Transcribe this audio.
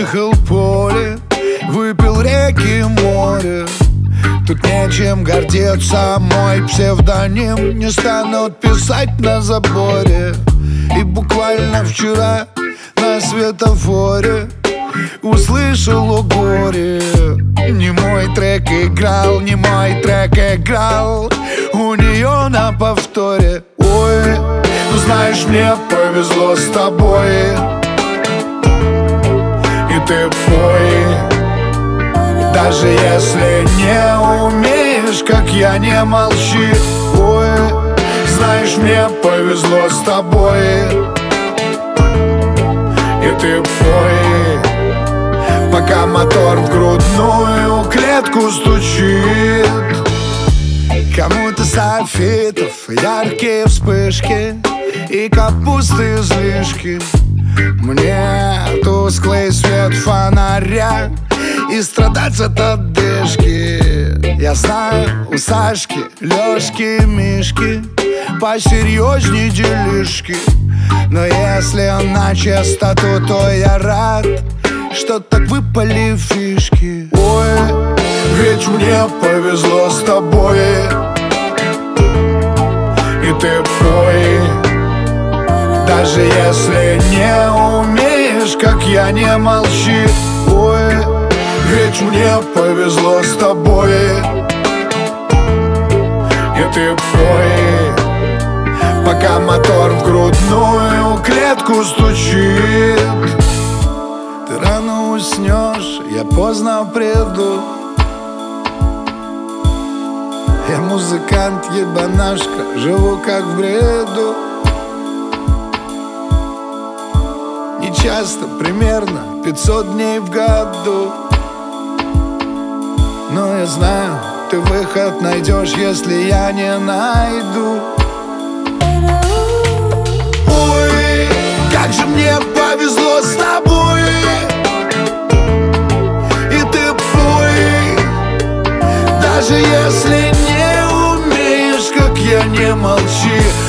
Объехал поле, выпил реки, море. Тут нечем гордиться, мой псевдоним не станут писать на заборе. И буквально вчера на светофоре услышал о горе. Не мой трек играл, не мой трек играл у нее на повторе. Ой, ну знаешь, мне повезло с тобой, и ты пой. Даже если не умеешь, как я, не молчи. Ой, знаешь, мне повезло с тобой, и ты пой, пока мотор в грудную клетку стучит. Кому-то софитов яркие вспышки и капусты излишки. Мне тусклый свет фонаря и страдать от одышки. Я знаю, у Сашки, Лёшки, Мишки посерьезней делишки. Но если он на чистоту, то я рад, что так выпали фишки. Ой, ведь мне повезло с тобой, и ты пой. Даже если не умеешь, как я, не молчи. Ой, ведь мне повезло с тобой, и ты пой, пока мотор в грудную клетку стучит. Ты рано уснешь, я поздно приду. Я музыкант, ебанашка, живу как в бреду. Не часто, примерно 500 дней в году. Но я знаю, ты выход найдешь, если я не найду. Ой, как же мне повезло с тобой, и ты пой. Даже если не умеешь, как я, не молчи.